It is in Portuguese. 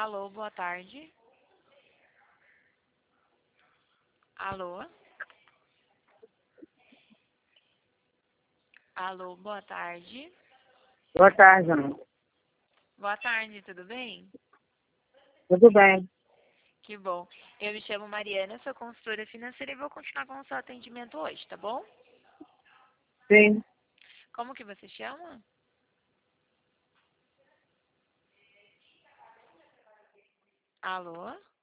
Alô, boa tarde. Alô? Alô, boa tarde. Boa tarde, amor. Boa tarde, tudo bem? Tudo bem? Que bom. Eu me chamo Mariana, sou consultora financeira e vou continuar com o seu atendimento hoje, tá bom? Sim. Como que você chama? Alô?